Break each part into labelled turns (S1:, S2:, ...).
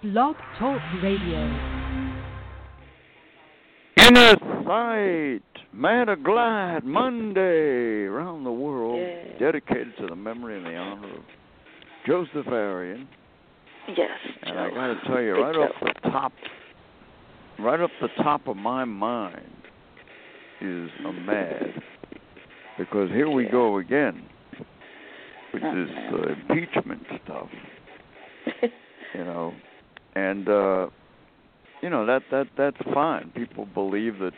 S1: Blog Talk Radio.
S2: Inner Sight, Matter Glad Monday around the world, dedicated to the memory and the honor of Joseph Arian.
S3: Yes,
S2: and
S3: Joe.
S2: I got to tell you, right off the top of my mind is a mad, because here we go again with this impeachment stuff, and that's fine. People believe that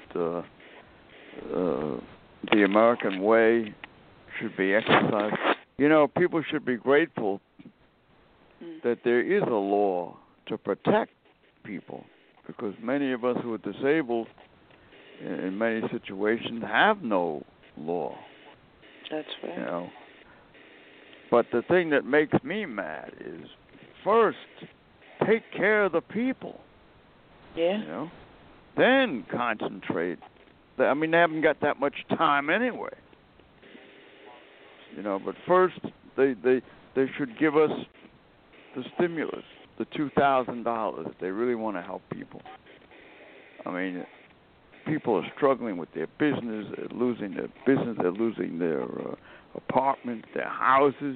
S2: the American way should be exercised. People should be grateful that there is a law to protect people, because many of us who are disabled in many situations have no law.
S3: That's right.
S2: But the thing that makes me mad is, first, take care of the people.
S3: Yeah.
S2: Then concentrate. They haven't got that much time anyway. But first, they should give us the stimulus, the $2,000, if they really want to help people. People are struggling with their business. They're losing their business. They're losing their apartments, their houses.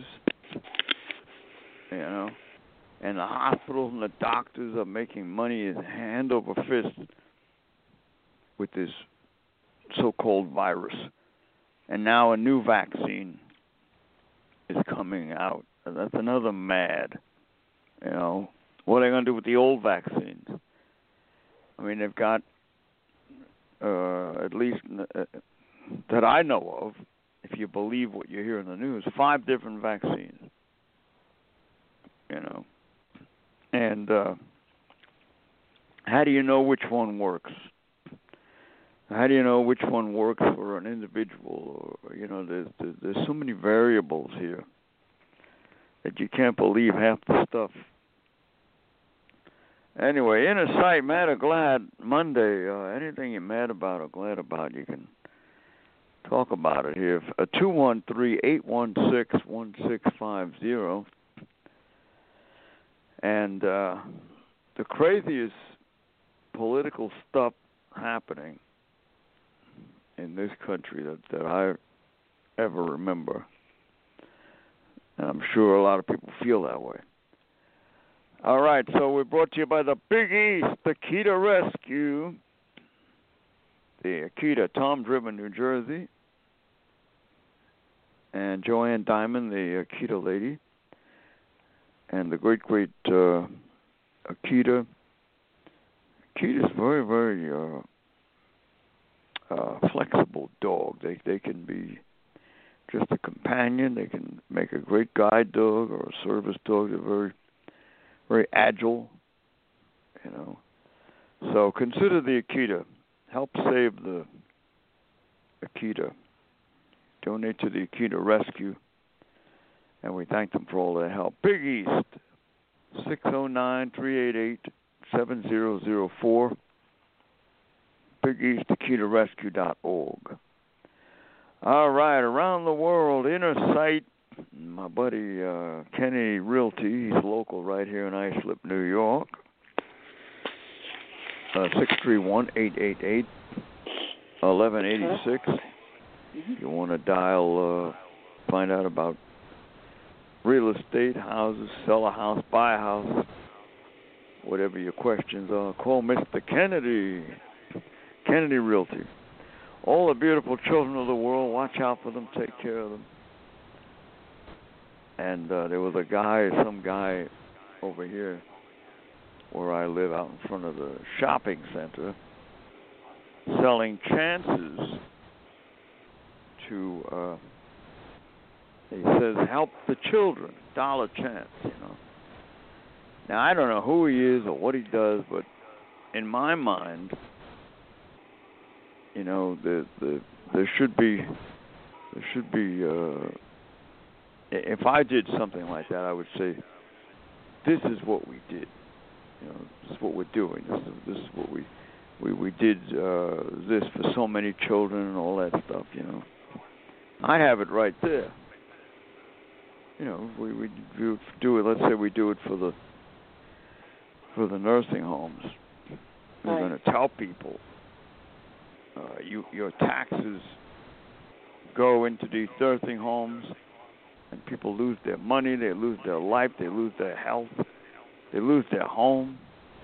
S2: And the hospitals and the doctors are making money hand over fist with this so-called virus. And now a new vaccine is coming out. That's another mad. What are they going to do with the old vaccines? They've got, at least that I know of, if you believe what you hear in the news, 5 different vaccines. And how do you know which one works? How do you know which one works for an individual? There's so many variables here that you can't believe half the stuff. Anyway, Inner Sight, Mad or Glad Monday. Anything you're mad about or glad about, you can talk about it here. 213-816-1650. And the craziest political stuff happening in this country that I ever remember. And I'm sure a lot of people feel that way. All right, so we're brought to you by the Big East, the Akita Rescue. The Akita, Tom Driven, New Jersey. And Joanne Diamond, the Akita lady. And the great Akita. Akita's very, very flexible dog. They can be just a companion. They can make a great guide dog or a service dog. They're very, very agile. So consider the Akita. Help save the Akita. Donate to the Akita Rescue. And we thank them for all their help. Big East, 609-388-7004. BigEastAkitaRescue.org. All right, around the world, Inner Sight, my buddy Kenny Realty, he's local right here in Islip, New York. 631-888-1186. If you want to dial, find out about real estate, houses, sell a house, buy a house, whatever your questions are, call Mr. Kennedy Realty. All the beautiful children of the world, watch out for them, take care of them. And there was some guy over here where I live out in front of the shopping center selling chances to, he says, help the children, $1 chance, Now, I don't know who he is or what he does, but in my mind, there should be, if I did something like that, I would say, this is what we did. This is what we're doing. This is what we did this for so many children and all that stuff, I have it right there. We do it. Let's say we do it for for the nursing homes. We're going to tell people your taxes go into these nursing homes, and people lose their money, they lose their life, they lose their health, they lose their home.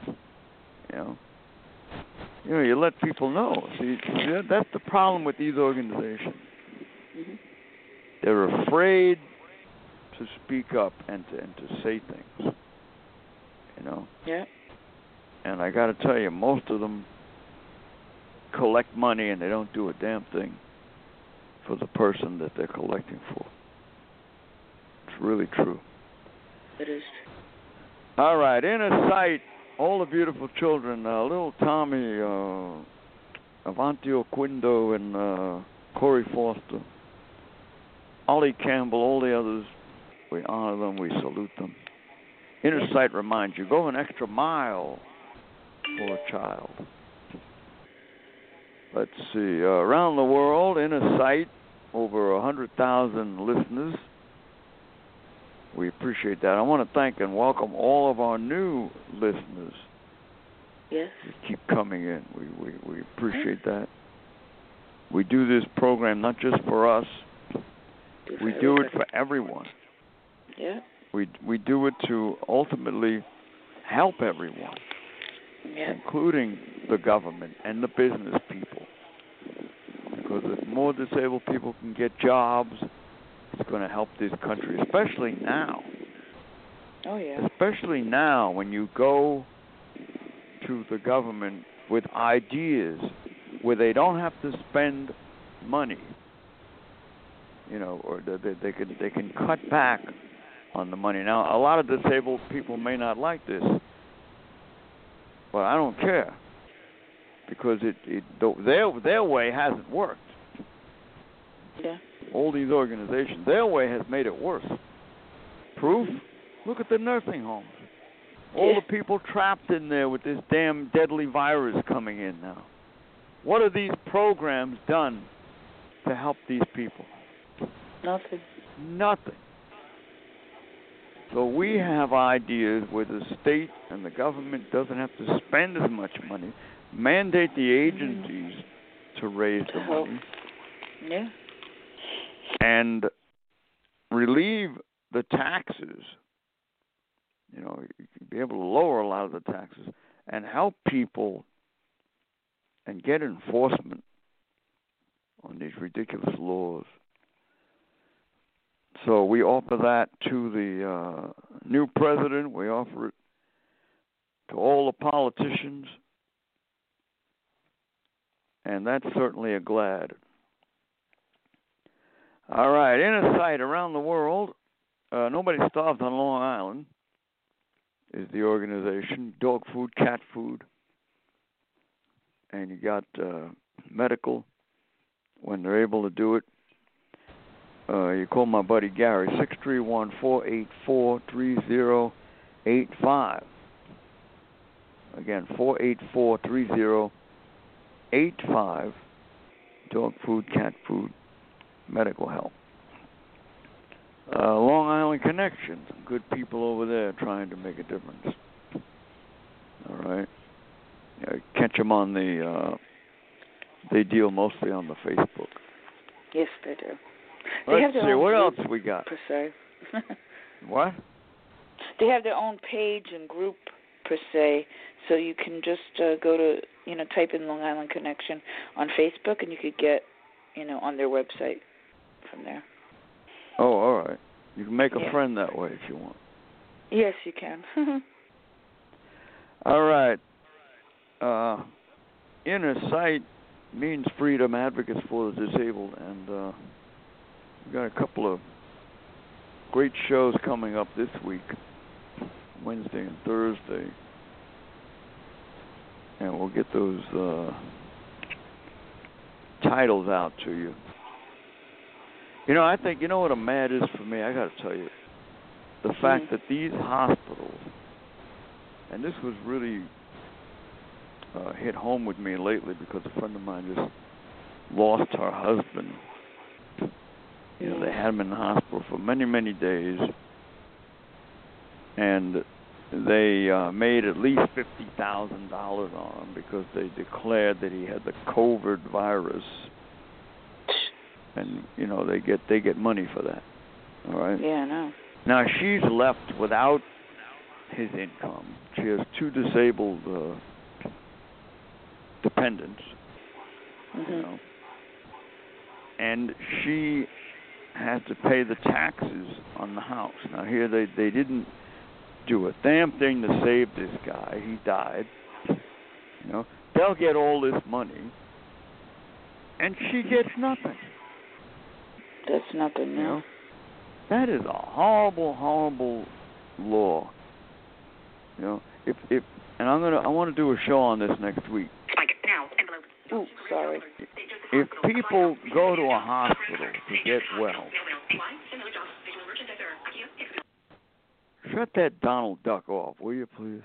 S2: You let people know. See, that's the problem with these organizations.
S3: Mm-hmm.
S2: They're afraid to speak up and to say things.
S3: Yeah.
S2: And I got to tell you, most of them collect money and they don't do a damn thing for the person that they're collecting for. It's really true.
S3: It is.
S2: All right, inner sight, all the beautiful children, little Tommy, Avanti Oquindo, and Corey Foster, Ollie Campbell, all the others, we honor them, we salute them. Inner sight reminds you, go an extra mile for a child. Let's see, around the world, Inner Sight, over 100,000 listeners. We appreciate that. I want to thank and welcome all of our new listeners.
S3: Yes.
S2: Who keep coming in. We appreciate that. We do this program not just for us. We do it for everyone.
S3: Yeah.
S2: We do it to ultimately help everyone, including the government and the business people. Because if more disabled people can get jobs, it's going to help this country, especially now.
S3: Oh, yeah.
S2: Especially now when you go to the government with ideas where they don't have to spend money, or they can cut back on the money. Now, a lot of disabled people may not like this, but I don't care, because their way hasn't worked.
S3: Yeah.
S2: All these organizations, their way has made it worse. Proof? Look at the nursing homes. All the people trapped in there with this damn deadly virus coming in now. What have these programs done to help these people? Nothing. So we have ideas where the state and the government doesn't have to spend as much money, mandate the agencies to raise the money, and relieve the taxes. You can be able to lower a lot of the taxes and help people and get enforcement on these ridiculous laws. So we offer that to the new president. We offer it to all the politicians. And that's certainly a glad. All right, Inner Sight around the world. Nobody Starves on Long Island is the organization. Dog food, cat food. And you got medical when they're able to do it. You call my buddy Gary, 631-484-3085. Again, 484-3085. Dog food, cat food, medical help. Long Island Connection, some good people over there trying to make a difference. All right. Catch them on they deal mostly on the Facebook.
S3: Yes, they do.
S2: Let's see, what else we got?
S3: Per se.
S2: What?
S3: They have their own page and group, per se, so you can just go to, type in Long Island Connection on Facebook, and you could get, on their website from there.
S2: Oh, all right. You can make a friend that way if you want.
S3: Yes, you can.
S2: All right. Inner Sight means freedom, advocates for the disabled, and we've got a couple of great shows coming up this week, Wednesday and Thursday, and we'll get those titles out to you. I think, what a mad is for me? I got to tell you, the fact that these hospitals, and this was really hit home with me lately because a friend of mine just lost her husband. They had him in the hospital for many, many days, and they made at least $50,000 on him because they declared that he had the COVID virus, and they get money for that. All right.
S3: Yeah, I know.
S2: Now she's left without his income. She has 2 disabled dependents.
S3: Mm-hmm.
S2: And she has to pay the taxes on the house. Now here they didn't do a damn thing to save this guy. He died. They'll get all this money, and she gets nothing.
S3: That's nothing, no.
S2: That is a horrible, horrible law. If and I want to do a show on this next week.
S3: Ooh, sorry.
S2: If people go to a hospital to get well, shut that Donald Duck off, will you please?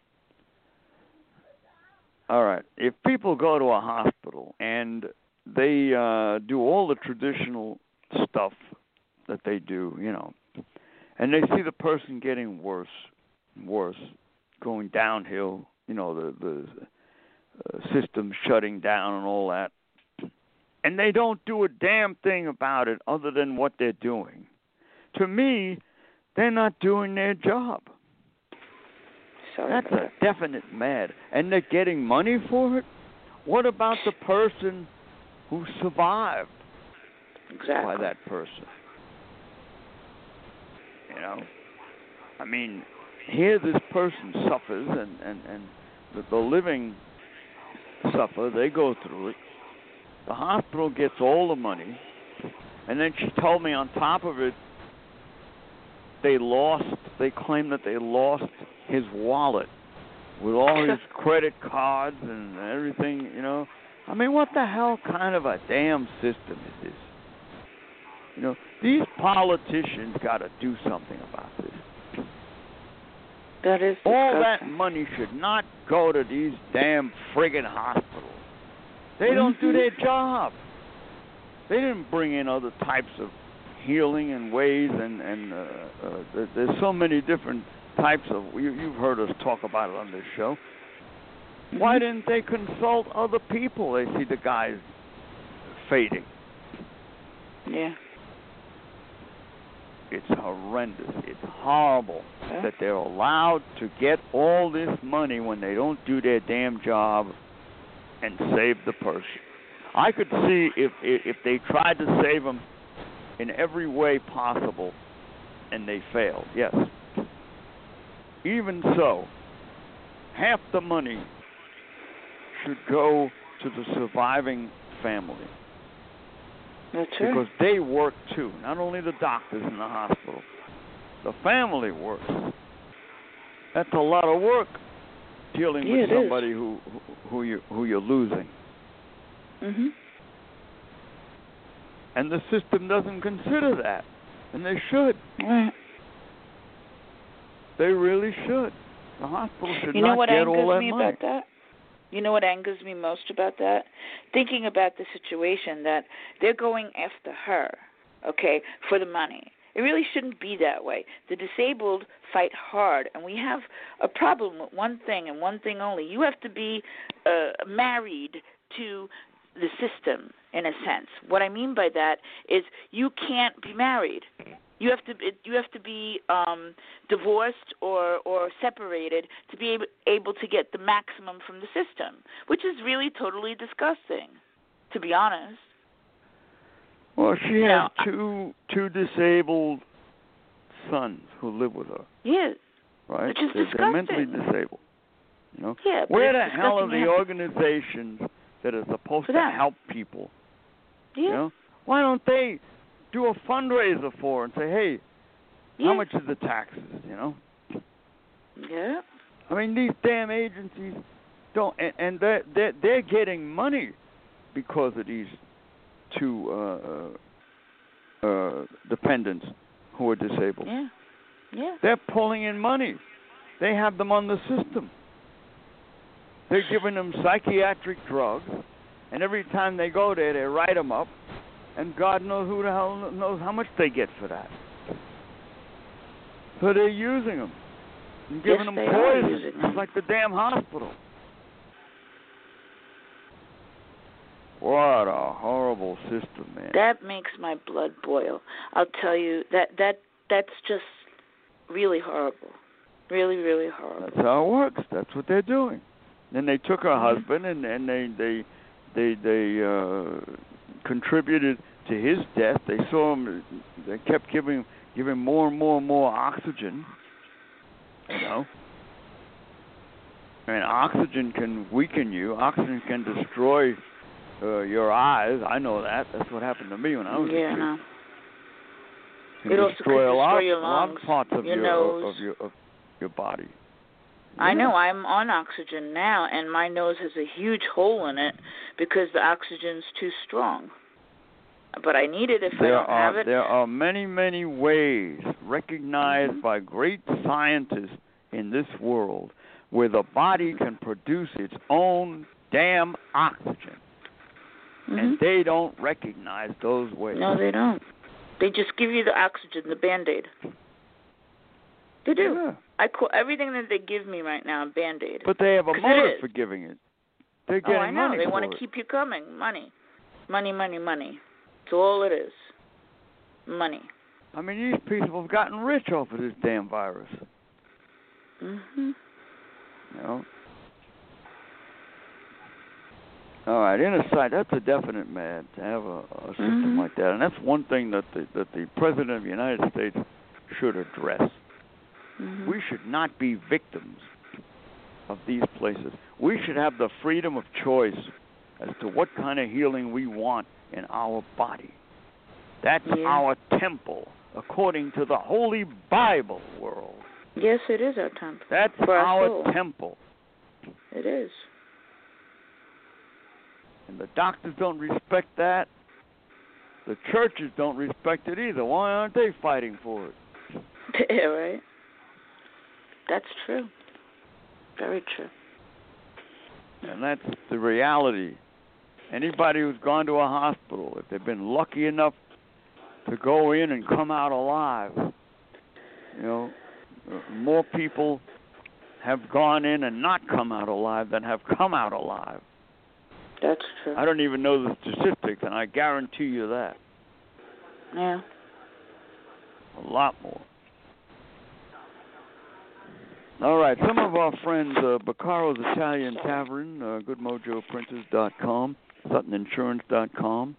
S2: All right. If people go to a hospital and they do all the traditional stuff that they do, and they see the person getting worse, going downhill, the system shutting down and all that, and they don't do a damn thing about it other than what they're doing. To me, they're not doing their job. That's a definite mad. And they're getting money for it? What about the person who survived by that person? Here this person suffers and the living suffer. They go through it. The hospital gets all the money. And then she told me on top of it, they claim that they lost his wallet with all his credit cards and everything, what the hell kind of a damn system is this? These politicians got to do something about this.
S3: That is disgusting.
S2: All that money should not go to these damn friggin' hospitals. They don't do their job. They didn't bring in other types of healing and ways, and there's so many different types of. You've heard us talk about it on this show. Why didn't they consult other people? They see the guys fading.
S3: Yeah.
S2: It's horrendous. It's horrible that they're allowed to get all this money when they don't do their damn job and save the person. I could see if they tried to save them in every way possible and they failed. Yes. Even so, half the money should go to the surviving family.
S3: That's right.
S2: Because they work too. Not only the doctors in the hospital. The family works. That's a lot of work dealing with somebody who you're losing.
S3: Mhm.
S2: And the system doesn't consider that. And they should.
S3: Right.
S2: They really should. The hospital should
S3: You know
S2: not
S3: what
S2: get all
S3: angers
S2: that
S3: me
S2: money.
S3: about that? You know what angers me most about that? Thinking about the situation that they're going after her, okay, for the money. It really shouldn't be that way. The disabled fight hard, and we have a problem with one thing and one thing only. You have to be married to the system, in a sense. What I mean by that is you can't be married. You have to be divorced or separated to be able to get the maximum from the system, which is really totally disgusting, to be honest.
S2: Well, she has two disabled sons who live with her.
S3: Yes.
S2: Right?
S3: Which is disgusting.
S2: They're mentally disabled.
S3: Yeah,
S2: where the hell are the organizations that are supposed to help people?
S3: Yeah.
S2: Why don't they do a fundraiser for her and say, hey, how much is the taxes,
S3: Yeah.
S2: I mean, these damn agencies don't, and they're getting money because of these two dependents who are disabled.
S3: Yeah. Yeah.
S2: They're pulling in money. They have them on the system. They're giving them psychiatric drugs, and every time they go there, they write them up, and God knows who the hell knows how much they get for that. So they're using them. and giving them
S3: they are
S2: poison.
S3: using them.
S2: It's like the damn hospital. What a horrible system, man.
S3: That makes my blood boil. I'll tell you, that's just really horrible. Really, really horrible.
S2: That's how it works. That's what they're doing. Then they took her husband and they contributed to his death. They saw him. They kept giving more and more oxygen. You know, and oxygen can weaken you. Oxygen can destroy your eyes. I know that. That's what happened to me when I was a kid.
S3: Yeah, no.
S2: It also
S3: destroy
S2: a lot,
S3: your lungs,
S2: lot of parts of
S3: your
S2: your
S3: nose.
S2: of your body.
S3: I know. I'm on oxygen now, and my nose has a huge hole in it because the oxygen's too strong. But I need it if I don't have it.
S2: There are many, many ways recognized by great scientists in this world where the body can produce its own damn oxygen. And they don't recognize those ways.
S3: No, they don't. They just give you the oxygen, the Band-Aid. They do.
S2: Yeah.
S3: I call everything that they give me right now a Band-Aid.
S2: But they have a motive for giving it. They're getting
S3: I know.
S2: money
S3: They
S2: for
S3: want to keep you coming. Money. Money, money, money. That's all it is. Money.
S2: I mean, these people have gotten rich off of this damn virus. You know? All right, in a sight, that's a definite mad to have a system like that, and that's one thing that the President of the United States should address. We should not be victims of these places. We should have the freedom of choice as to what kind of healing we want in our body. That's our temple, according to the Holy Bible world.
S3: Yes, it is our temple.
S2: That's our temple.
S3: It is.
S2: And the doctors don't respect that. The churches don't respect it either. Why aren't they fighting for it?
S3: Yeah, right. That's true. Very true.
S2: And that's the reality. Anybody who's gone to a hospital, if they've been lucky enough to go in and come out alive, you know, more people have gone in and not come out alive than have come out alive.
S3: That's true.
S2: I don't even know the statistics, and I guarantee you that.
S3: Yeah.
S2: A lot more. All right, some of our friends, Baccaro's Italian Tavern, GoodMojoPrinters.com, SuttonInsurance.com,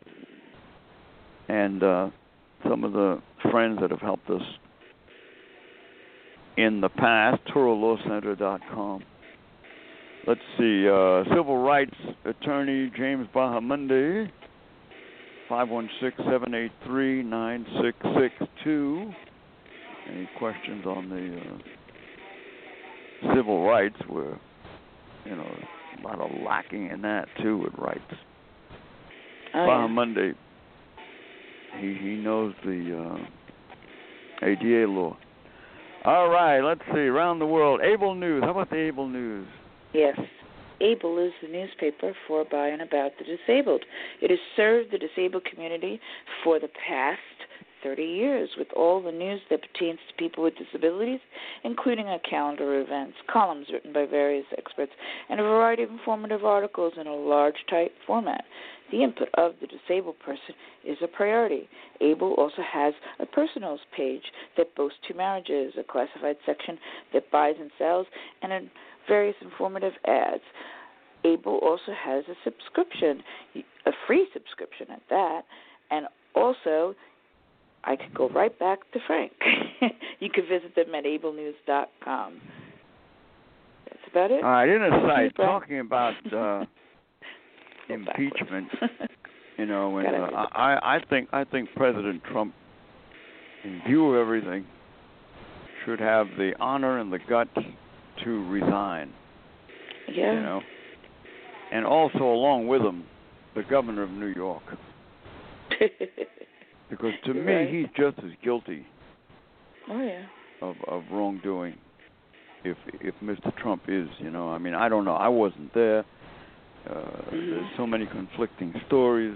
S2: and some of the friends that have helped us in the past, ToroLawCenter.com. Let's see, Civil Rights Attorney James Bahamundi, 516-783-9662. Any questions on the civil rights? Where, you know, a lot of lacking in that too with rights. Bahamundi, he knows the ADA law. All right, let's see. Around the world, Able News. How about the Able News?
S3: Yes. Able is the newspaper for, by, and about the disabled. It has served the disabled community for the past 30 years with all the news that pertains to people with disabilities, including a calendar of events, columns written by various experts, and a variety of informative articles in a large type format. The input of the disabled person is a priority. Able also has a personals page that boasts 2 marriages, a classified section that buys and sells, and various informative ads. Able also has a subscription, a free subscription at that, and also I could go right back to Frank. You could visit them at ablenews.com. That's about it.
S2: All right, in a site, talking about impeachment, you know, and I think President Trump, in view of everything, should have the honor and the guts to resign.
S3: Yeah.
S2: You know, and also along with him, the governor of New York. Because to me, he's just as guilty of wrongdoing if Mr. Trump is, you know. I mean, I don't know. I wasn't there. There's so many conflicting stories.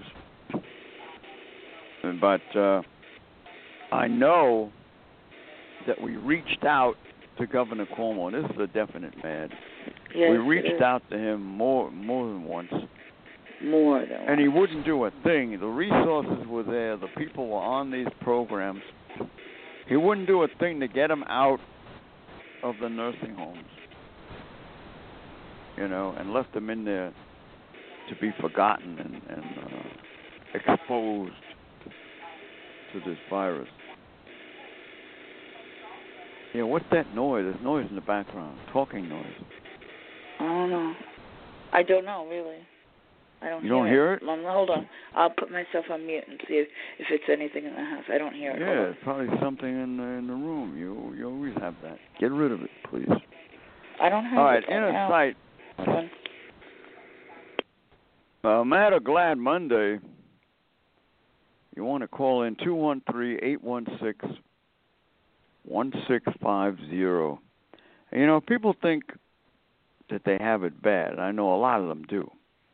S2: But I know that we reached out to Governor Cuomo. This is a definite mad.
S3: Yes,
S2: We reached out to him more than once.
S3: More than
S2: and he
S3: once.
S2: wouldn't do a thing. The resources were there. The people were on these programs. He wouldn't do a thing to get them out of the nursing homes, and left them in there to be forgotten and exposed to this virus. What's that noise? There's noise in the background. Talking noise.
S3: I don't know. I don't know, really. I don't
S2: You
S3: hear
S2: don't hear it?
S3: Hold on. I'll put myself on mute and see if it's anything in the house. I don't hear it.
S2: Yeah, it's probably something in the room. You always have that. Get rid of it, please.
S3: I don't have
S2: All right,
S3: it right
S2: inner
S3: now.
S2: sight.
S3: Hold on.
S2: Mad or Glad Monday. You want to call in 213-816-1650. People think that they have it bad. I know a lot of them do.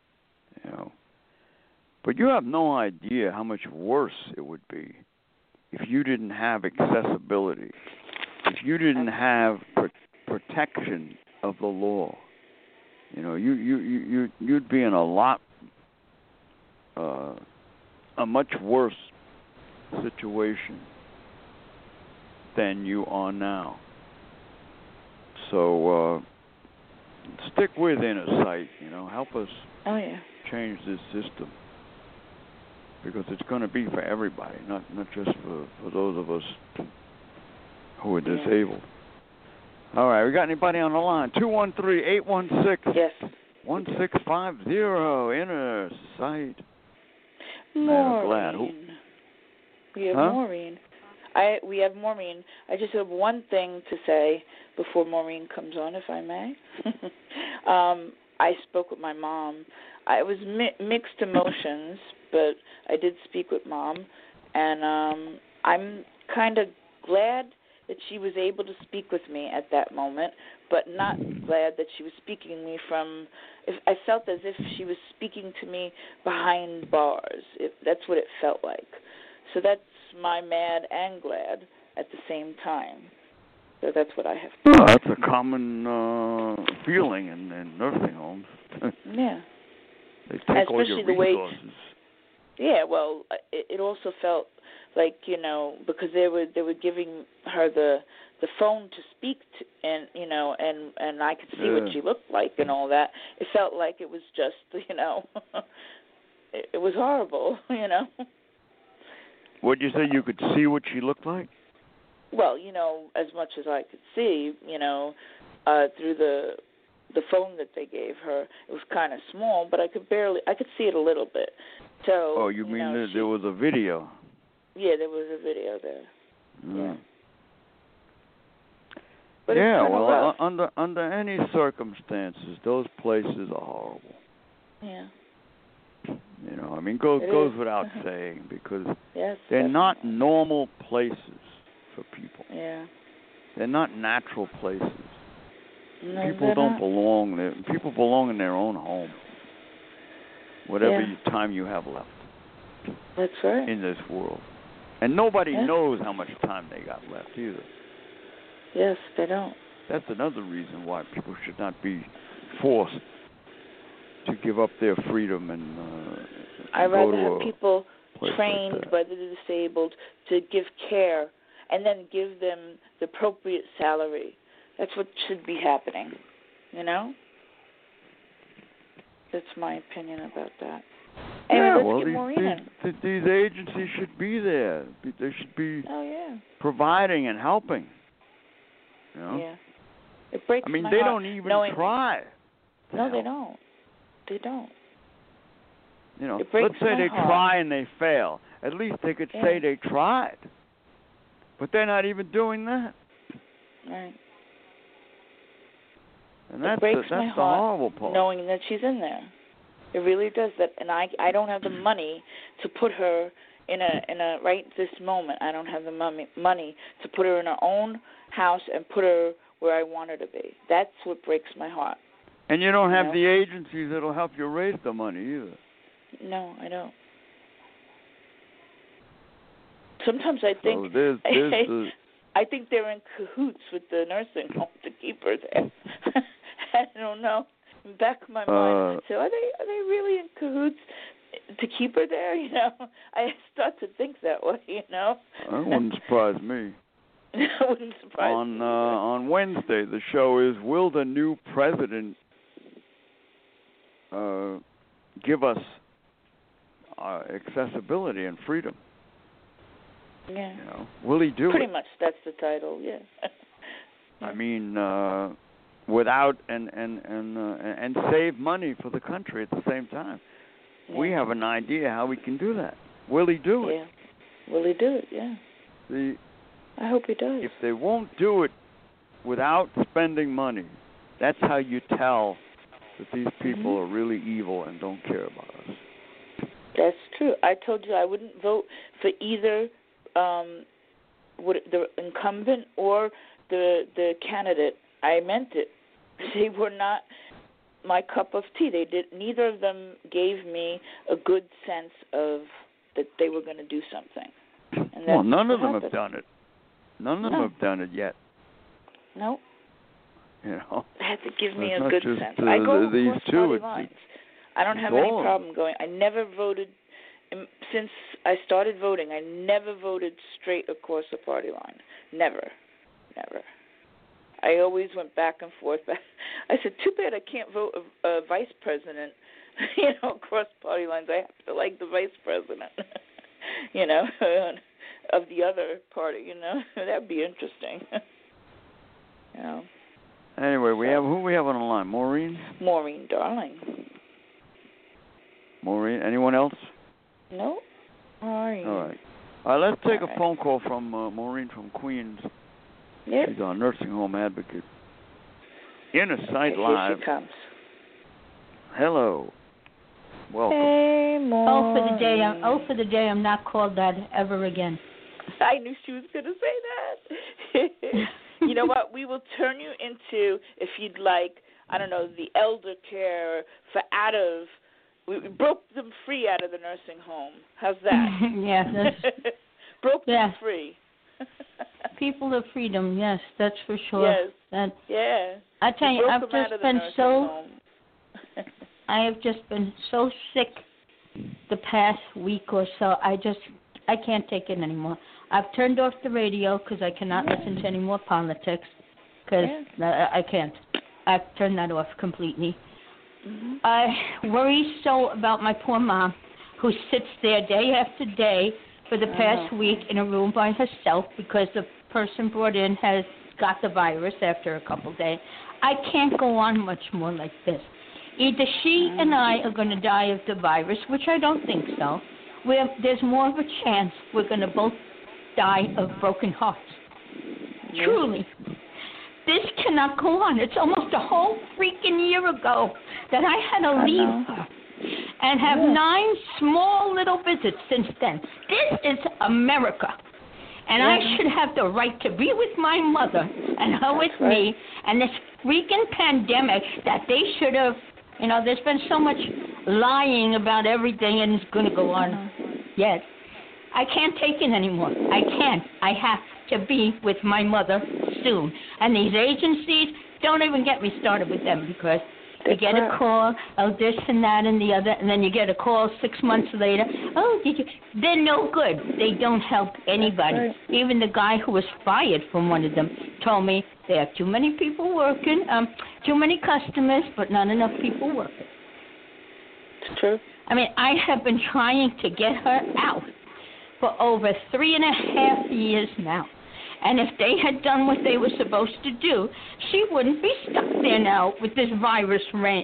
S2: But you have no idea how much worse it would be if you didn't have accessibility, if you didn't have protection of the law. You'd be in a much worse situation than you are now. So stick with Inner Sight. Help us change this system, because it's going to be for everybody, not just for those of us who are disabled. All right, we got anybody on the line? 213-816-1650, Inner Sight.
S3: Maureen. We have Maureen. We have Maureen. I just have one thing to say before Maureen comes on, if I may. I spoke with my mom. I was mixed emotions, but I did speak with Mom, and I'm kind of glad that she was able to speak with me at that moment, but not glad that she was speaking to me from. I felt as if she was speaking to me behind bars. That's what it felt like. So that's my mad and glad at the same time. So that's what I have.
S2: Well, that's a common feeling in nursing homes.
S3: Yeah.
S2: They take all your resources.
S3: Well, it also felt like, because they were giving her the phone to speak to, and and I could see what she looked like and all that. It felt like it was just, it was horrible,
S2: What'd you say? You could see what she looked like?
S3: Well, as much as I could see, through the phone that they gave her. It was kind of small, but I could see it a little bit. So.
S2: Oh, you mean there was a video?
S3: Yeah, there was a video there. Yeah. But
S2: well, under any circumstances, those places are horrible.
S3: Yeah.
S2: Goes without saying, because they're
S3: definitely
S2: not normal places for people.
S3: Yeah.
S2: They're not natural places.
S3: No,
S2: people don't belong there. People belong in their own home. Whatever time you have left.
S3: That's right.
S2: In this world. And nobody knows how much time they got left either.
S3: Yes, they don't.
S2: That's another reason why people should not be forced to give up their freedom and
S3: I'd
S2: go
S3: rather
S2: to
S3: have people trained
S2: like
S3: by the disabled to give care and then give them the appropriate salary. That's what should be happening, That's my opinion about that. Anyway, let's get more in.
S2: These agencies should be there. They should be providing and helping.
S3: Yeah. It breaks my
S2: they
S3: heart
S2: don't even try.
S3: No, they don't. They don't.
S2: Let's say they try and they fail. At least they could say they tried. But they're not even doing that.
S3: Right.
S2: And that's
S3: the
S2: horrible part.
S3: Knowing that she's in there. It really does that, and I don't have the money to put her in a right this moment. I don't have the money to put her in her own house and put her where I want her to be. That's what breaks my heart.
S2: And you don't have the agencies that'll help you raise the money either.
S3: No, I don't. Sometimes I think I think they're in cahoots with the nursing home to keep her there. I don't know. In the back of my mind, so are they really in cahoots to keep her there? You know, I start to think that way. You know,
S2: that wouldn't surprise me.
S3: That wouldn't surprise me.
S2: On Wednesday, the show is, will the new president give us accessibility and freedom?
S3: Yeah.
S2: You know, will he do
S3: Pretty
S2: it?
S3: much, that's the title. Yeah.
S2: I mean, without and save money for the country at the same time.
S3: Yeah.
S2: We have an idea how we can do that. Will he do it?
S3: Yeah. Will he do it? Yeah. I hope he does.
S2: If they won't do it without spending money, that's how you tell that these people are really evil and don't care about us.
S3: That's true. I told you I wouldn't vote for either the incumbent or the candidate. I meant it. They were not my cup of tea. Neither of them gave me a good sense of that they were going to do something. And
S2: well, none of them have done it. None of them have done it yet.
S3: No.
S2: You know,
S3: they had to give me a
S2: not
S3: good
S2: just,
S3: sense. I go
S2: these
S3: across
S2: two.
S3: party lines. I don't have any problem going. I never voted since I started voting. I never voted straight across the party line. Never. I always went back and forth. I said, too bad I can't vote a vice president, you know, across party lines. I have to like the vice president, you know, of the other party, you know. That'd be interesting. You know.
S2: Anyway, who we have on the line? Maureen?
S3: Maureen, darling.
S2: Maureen, anyone else?
S3: No. Maureen.
S2: All right. Let's take a phone call from Maureen from Queens.
S3: Yep.
S2: She's our nursing home advocate. Inner Sight Live.
S3: Here she comes.
S2: Hello. Welcome.
S3: Hey, Maureen.
S4: For the day I'm not called that ever again.
S3: I knew she was going to say that. You know what? We will turn you into, if you'd like, I don't know, the elder care we broke them free out of the nursing home. How's that?
S4: Yeah.
S3: Broke them free.
S4: People of freedom, yes, that's for sure.
S3: Yes. Yeah.
S4: I tell you, I've just been I have just been so sick the past week or so. I can't take it anymore. I've turned off the radio because I cannot listen to any more politics because I can't. I've turned that off completely. Mm-hmm. I worry so about my poor mom who sits there day after day for the past week in a room by herself because the person brought in has got the virus after a couple of days. I can't go on much more like this. Either she and I are going to die of the virus, which I don't think so. There's more of a chance we're going to both die of broken hearts. Truly. This cannot go on. It's almost a whole freaking year ago that I had to leave her and have 9 small little visits since then. This is America. And I should have the right to be with my mother and her with me. And this freaking pandemic that they should have, you know, there's been so much lying about everything and it's going to go on yet. I can't take it anymore. I can't. I have to be with my mother soon. And these agencies, don't even get me started with them because you get a call, this and that and the other, and then you get a call 6 months later. Oh, did you? They're no good. They don't help anybody. Even the guy who was fired from one of them told me there are too many people working, too many customers, but not enough people working.
S3: It's true.
S4: I mean, I have been trying to get her out for over 3.5 years now. And if they had done what they were supposed to do, she wouldn't be stuck there now with this virus.
S3: I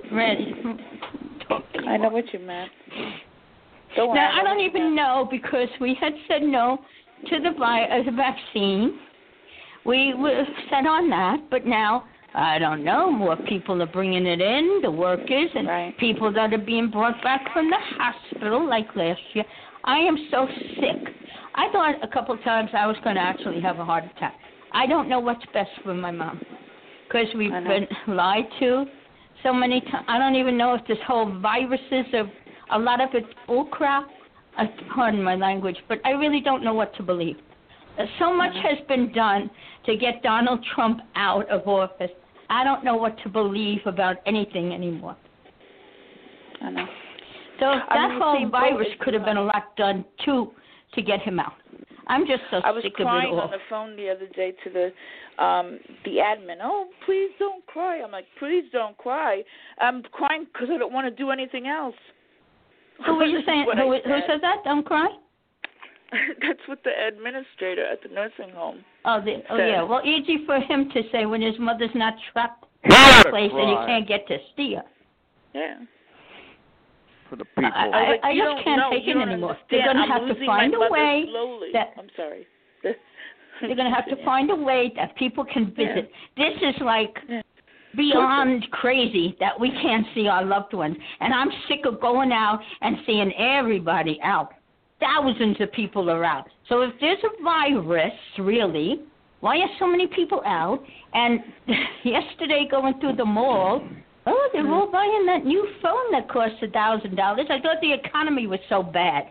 S3: know what you meant.
S4: Now, I don't even know because we had said no to the vaccine. We were set on that, but now, I don't know, more people are bringing it in, the workers, and people that are being brought back from the hospital like last year. I am so sick. I thought a couple of times I was going to actually have a heart attack. I don't know what's best for my mom because we've been lied to so many times. I don't even know if this whole virus is a lot of it's bull crap. Pardon my language, but I really don't know what to believe. So much has been done to get Donald Trump out of office. I don't know what to believe about anything anymore.
S3: I know.
S4: So that whole virus could have been a lot done, too, to get him out. I'm just so sick of it all.
S3: I was crying on the phone the other day to the admin. Oh, please don't cry. I'm like, please don't cry. I'm crying because I don't want to do anything else.
S4: Who were you saying? Who said that? Don't cry?
S3: That's what the administrator at the nursing home said.
S4: Yeah. Well, easy for him to say when his mother's not trapped in a place and you can't get to see her.
S3: Yeah.
S2: For the people.
S4: I just can't take it anymore. They're going to have to find a way
S3: I'm sorry.
S4: They're going to have to find a way that people can visit. Yeah. This is like beyond crazy that we can't see our loved ones. And I'm sick of going out and seeing everybody out. Thousands of people are out. So if there's a virus, really, why are so many people out? And yesterday going through the mall, they're all buying that new phone that costs $1,000. I thought the economy was so bad.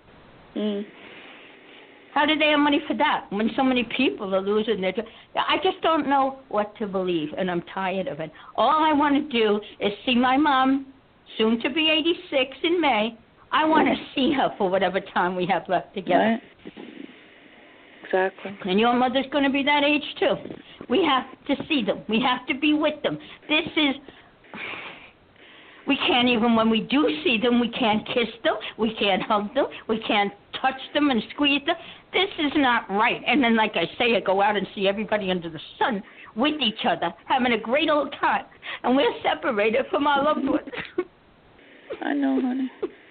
S4: How did they have money for that when so many people are losing their jobs? I just don't know what to believe, and I'm tired of it. All I want to do is see my mom, soon to be 86 in May. I want to see her for whatever time we have left together.
S3: Right. Exactly.
S4: And your mother's going to be that age, too. We have to see them. We have to be with them. We can't even, when we do see them, we can't kiss them. We can't hug them. We can't touch them and squeeze them. This is not right. And then, like I say, I go out and see everybody under the sun with each other, having a great old time. And we're separated from our loved ones.
S3: I know, honey.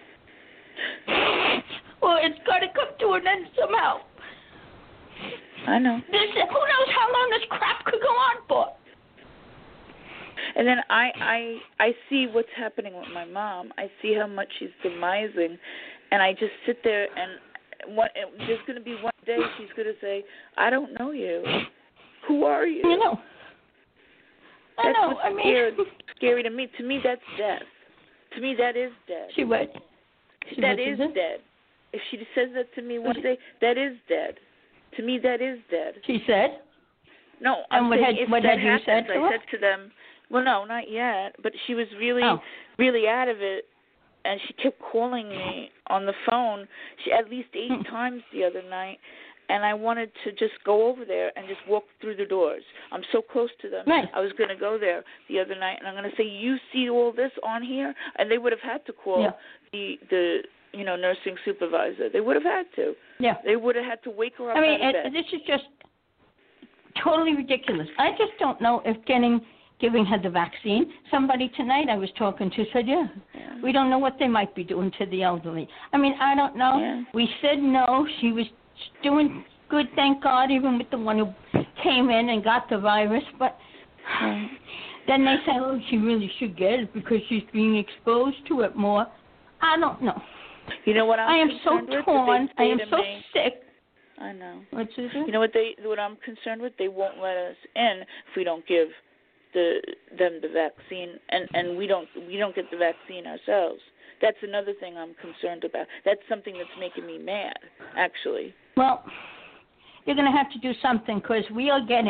S4: Well, it's got to come to an end somehow.
S3: I know.
S4: Who knows how long this crap could go on for?
S3: And then I see what's happening with my mom. I see how much she's demising, and I just sit there and there's going to be one day she's going to say, "I don't know you. Who are you?"
S4: You know.
S3: That's what's scary to me. To me, that's death. To me, that is dead. That is dead. If she says that to me one day, that is dead. To me, that is dead.
S4: She said?
S3: No.
S4: And what had you said to her?
S3: I said to them, well, no, not yet. But she was really, really out of it, and she kept calling me on the phone. She at least 8 times the other night, and I wanted to just go over there and just walk through the doors. I'm so close to them.
S4: Right.
S3: I was going to go there the other night, and I'm going to say, you see all this on here? And they would have had to call the nursing supervisor. They would have had to. Yeah. They would have had to wake her up out of bed.
S4: This is just totally ridiculous. I just don't know if giving her the vaccine. Somebody tonight I was talking to said, we don't know what they might be doing to the elderly. I mean, I don't know. Yeah. We said no. She was doing good, thank God, even with the one who came in and got the virus. But then they say, she really should get it because she's being exposed to it more. I don't know.
S3: You know what
S4: I am so torn. I am so sick.
S3: I know.
S4: What's it?
S3: You know what I'm concerned with? They won't let us in if we don't give them the vaccine, and we don't get the vaccine ourselves. That's another thing I'm concerned about. That's something that's making me mad, actually.
S4: Well, you're going to have to do something because in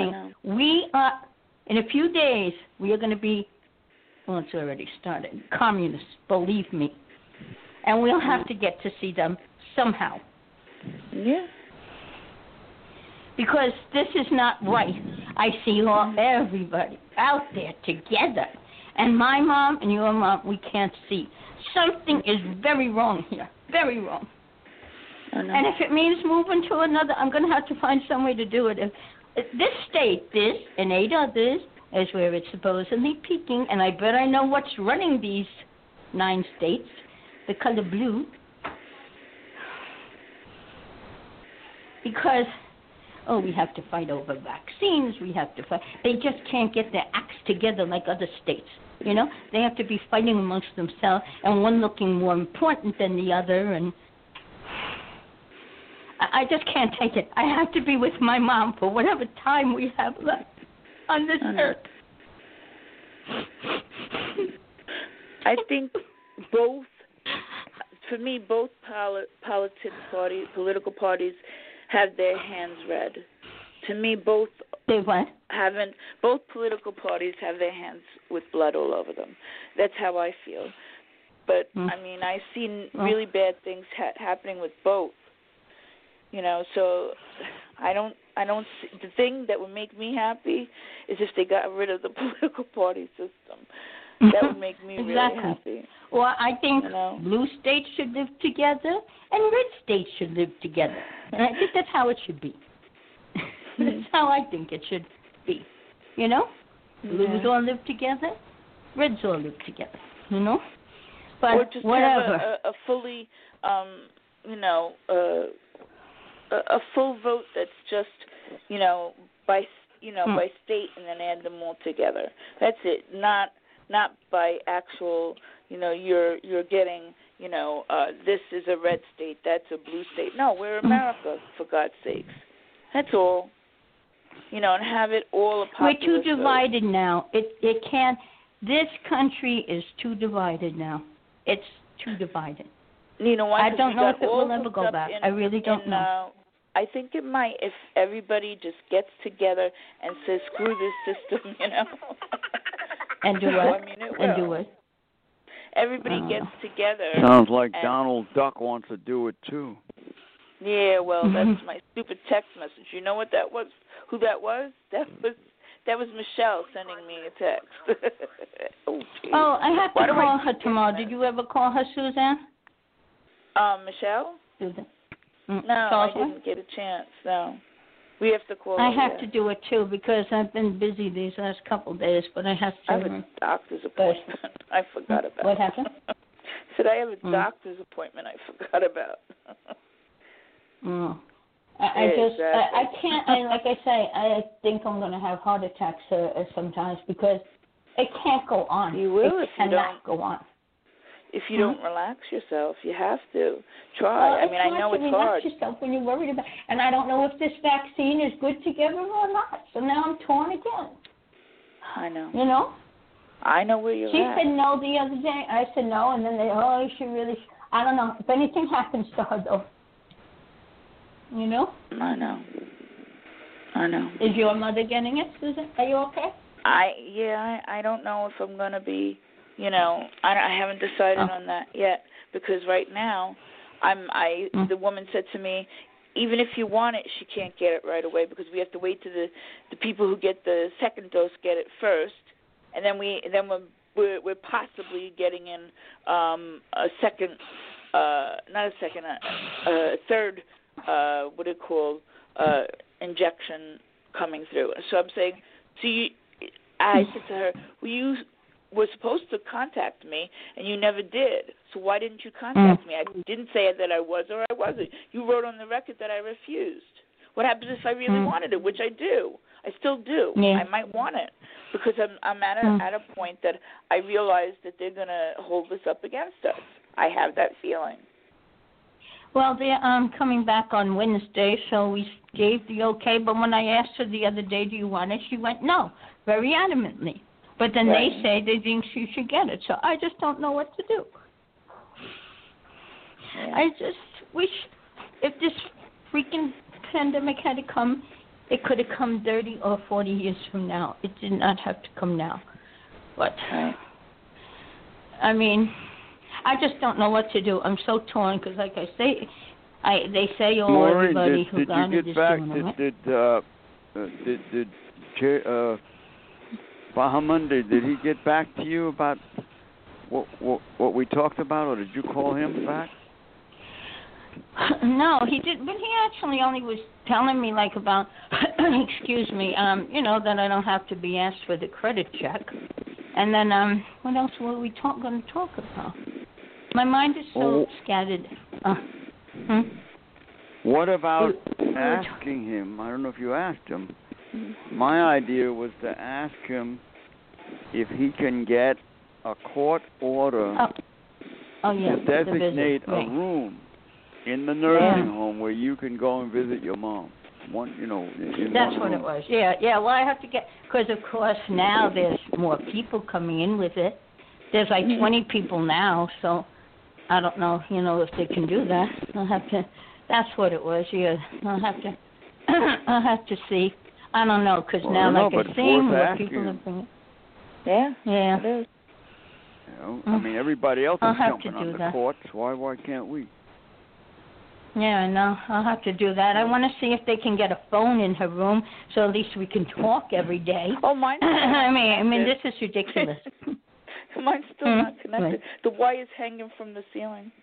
S4: a few days, we are going to be, it's already started, communists, believe me. And we'll have to get to see them somehow.
S3: Yeah.
S4: Because this is not right. I see everybody out there together. And my mom and your mom, we can't see. Something is very wrong here. Very wrong.
S3: I know.
S4: And if it means moving to another, I'm going to have to find some way to do it. If this state, and 8 others, is where it's supposedly peaking. And I bet I know what's running these 9 states. The color blue, because we have to fight over vaccines. We have to fight. They just can't get their acts together like other states. You know, they have to be fighting amongst themselves, and one looking more important than the other. And I just can't take it. I have to be with my mom for whatever time we have left on this earth.
S3: I think both. For me, both political parties have their hands read. To me, both political parties have their hands with blood all over them. That's how I feel. But I mean, I've seen really bad things happening with both. You know, so I don't see, the thing that would make me happy is if they got rid of the political party system. That would make me really happy.
S4: Well, I think blue states should live together and red states should live together. And I think that's how it should be. That's how I think it should be. You know? Blues all live together, reds all live together. You know? But
S3: or just
S4: whatever.
S3: Have a fully, a full vote that's just, by state, and then add them all together. That's it. Not by actual, you're getting, this is a red state, that's a blue state. No, we're America, for God's sakes. That's all. And have it all a popular
S4: We're too divided now. It can't. This country is too divided now. It's too divided.
S3: You know why?
S4: I don't know if it will ever go back. I really don't know.
S3: I think it might if everybody just gets together and says, screw this system,
S4: And do what?
S3: I mean, it will.
S4: And do what?
S3: Everybody gets together.
S2: Sounds like Donald Duck wants to do it, too.
S3: Yeah, well, that's my stupid text message. You know what that was? Who that was? That was Michelle sending me a text.
S4: Oh, I have to call her tomorrow. Did you ever call her, Suzanne?
S3: Michelle?
S4: Susan.
S3: No, I didn't get a chance. No, we have to call.
S4: I have to do it too because I've been busy these last couple of days. But I have to.
S3: I have a doctor's appointment. I forgot about.
S4: What happened?
S3: Said I have a doctor's appointment. I forgot about.
S4: I can't. Like I say, I think I'm going to have heart attacks sometimes because it can't go on.
S3: You will
S4: it
S3: if
S4: cannot
S3: you don't
S4: go on.
S3: If you don't relax yourself, you have to try.
S4: Well,
S3: I know it's hard.
S4: Relax yourself when you're worried about, and I don't know if this vaccine is good to give her or not. So now I'm torn again.
S3: I know.
S4: You know.
S3: I know where you're at.
S4: She said no the other day. I said no, and then she really. I don't know if anything happens to her though. You know.
S3: I know.
S4: Is your mother getting it, Susan? Are you okay?
S3: I don't know if I'm gonna be. I haven't decided on that yet because right now, the woman said to me, even if you want it, she can't get it right away because we have to wait till the people who get the second dose get it first, and then we're possibly getting in a third injection coming through. So I'm saying, I said to her, you were supposed to contact me, and you never did. So why didn't you contact me? I didn't say that I was or I wasn't. You wrote on the record that I refused. What happens if I really wanted it, which I do? I still do.
S4: Yeah.
S3: I might want it because I'm at a point that I realize that they're going to hold this up against us. I have that feeling.
S4: Well, they're coming back on Wednesday, so we gave the okay. But when I asked her the other day, do you want it, she went no, very adamantly. But then they say they think she should get it. So I just don't know what to do. Yeah. I just wish if this freaking pandemic had to come, it could have come 30 or 40 years from now. It did not have to come now. But, I mean, I just don't know what to do. I'm so torn because, like I say, they say
S2: Maureen,
S4: everybody who got it is doing it.
S2: Did Bahamun, did he get back to you about what we talked about, or did you call him back?
S4: No, he did, but he actually only was telling me like about, excuse me, that I don't have to be asked for the credit check, and then what else were we going to talk about? My mind is so scattered.
S2: What about asking him? I don't know if you asked him. My idea was to ask him if he can get a court order to designate a room in the nursing home where you can go and visit your mom. That's
S4: what it was. Yeah. Well, I have to get, because of course now there's more people coming in with it. There's like 20 people now, so I don't know, if they can do that. I'll have to That's what it was. Yeah, I'll have to see. I don't know, because now, like I see what people are bringing.
S3: Yeah.
S4: Yeah.
S3: It is.
S2: You know, I mean, everybody else is jumping on the
S4: that.
S2: courts. Why can't we?
S4: Yeah, I know. I'll have to do that. I want to see if they can get a phone in her room, so at least we can talk every day.
S3: Oh, mine's
S4: I mean, this is ridiculous.
S3: Mine's still not connected.
S4: Right.
S3: The wire's hanging from the ceiling.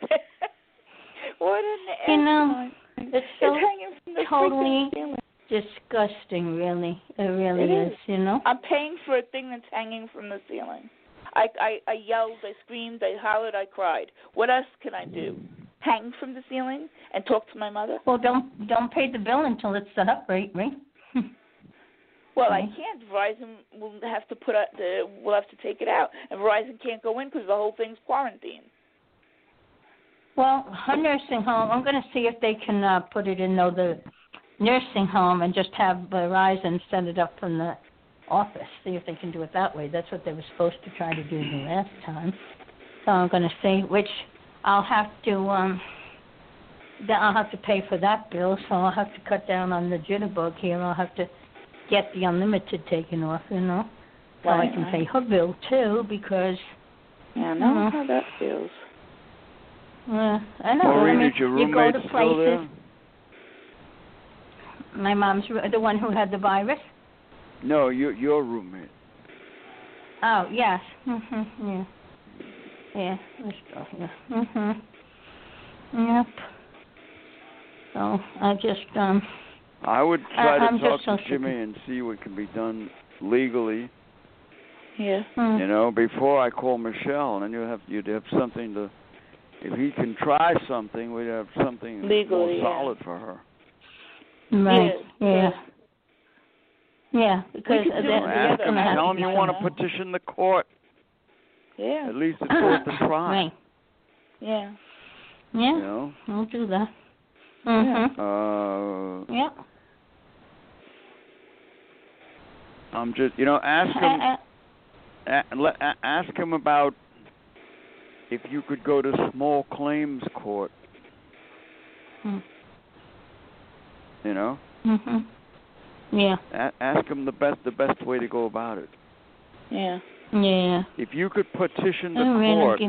S3: What an
S4: You know, it's so
S3: hanging from the
S4: totally
S3: ceiling.
S4: disgusting, really. It really
S3: It is.
S4: you know?
S3: I'm paying for a thing that's hanging from the ceiling. I yelled, I screamed, I hollered, I cried. What else can I do? Hang from the ceiling and talk to my mother?
S4: Well, don't pay the bill until it's set up right?
S3: Well, I can't. Verizon will have to we'll have to take it out, and Verizon can't go in because the whole thing's quarantined.
S4: Well, her nursing home, I'm going to see if they can put it in the nursing home and just have Verizon set it up from the office. See if they can do it that way. That's what they were supposed to try to do the last time. So I'm going to see, which I'll have to pay for that bill. So I'll have to cut down on the jitterbug here. I'll have to get the unlimited taken off, you know, so I can pay her bill too, because.
S3: Yeah, I know how that feels.
S4: I know.
S2: Maureen,
S4: I mean,
S2: is your
S4: you go
S2: roommate
S4: to
S2: still
S4: places.
S2: there?
S4: My mom's the one who had the virus.
S2: No, your roommate.
S4: Oh yes. Yeah. Yeah. Let's go here. Yep. So I just
S2: I would try to talk
S4: so
S2: to Jimmy and see what can be done legally.
S3: Yeah.
S2: You know, before I call Michelle, and then you'd have something to. If he can try something, we'd have something
S3: legally,
S2: more solid for her.
S4: Right. Yeah. Yeah, because
S2: ask him, tell him you want to petition the court.
S3: Yeah.
S2: At least it's worth a try.
S4: Right.
S3: Yeah.
S4: Yeah.
S2: You know?
S4: I'll do that. Yeah.
S2: I'm just, ask him. Ask him about if you could go to small claims court. You know.
S4: Yeah.
S2: Ask him the best way to go about it.
S3: Yeah.
S4: Yeah.
S2: If you could petition the court,